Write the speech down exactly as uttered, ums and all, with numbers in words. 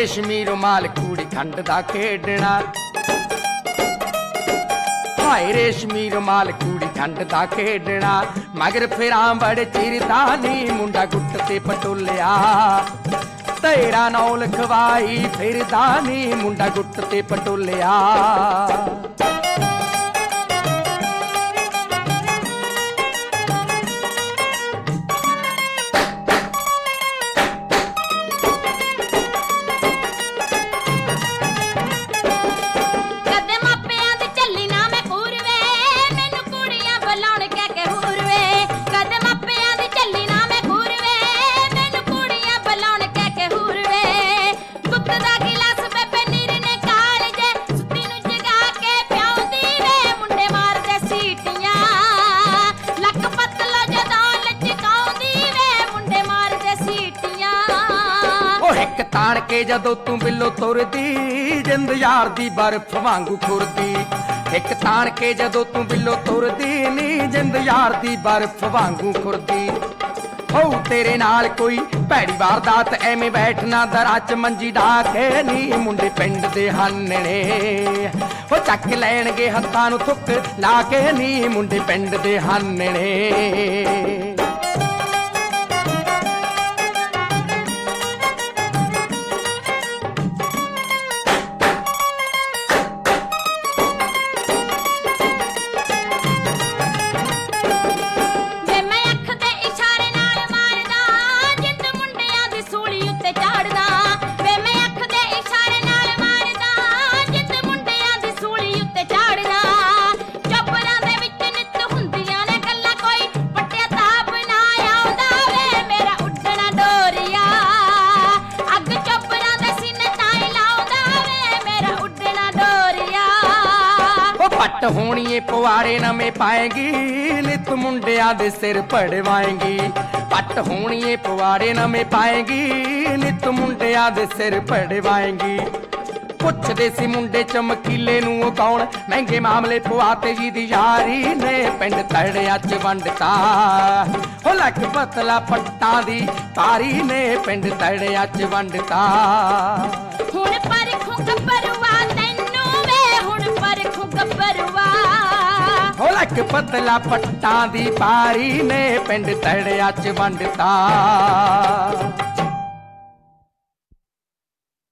रेशमी रुमाल कूड़ी खंड दा खेडना, हाय रेशमी रुमाल कूड़ी खंड दा खेडना। मगर फिरां बड़े चिरदा नी मुंडा गुट ते पटोलिया, तेरा नौ लिखवाई फिरदा नी मुंडा गुट ते पटोलिया। ताण के जदों तू बिलो तुरदी जिंद यार दी बर्फ वांगू खुरदी। एक ताण के जदों तू बिलो तुरदी नी जिंद यार दी बर्फ वांगू खुरदी। हो तेरे नाल कोई भैड़ी वारदात एवें बैठना दरा च मंजी ढा के नी मुंडे पिंड दे हानने। हो चक लैणगे हत्थां नूं थुक ला के नी मुंडे पिंड दे हानने। पट होनी पवारे नमें पाएगी नित मुंडिया दे सिर पड़वाएंगी। पट होनी पवारे नमें पाएगी नित मुंडिया दे सिर पड़वाएंगी। पुछदे सी मुंडे चमकीले नूं कौन महंगे मामले पवाते जी दी यारी ने पिंड तड़िया च वंडता। हो लक पतला पट्टां दी तारी ने पिंड तड़िया च वंडता। हुण परखूं गब्बरुआ तैनूं वे हुण परखूं गब्बरुआ। हो लक पतला पट्टां दी पारी ने पिंड तड़िया च वंडता।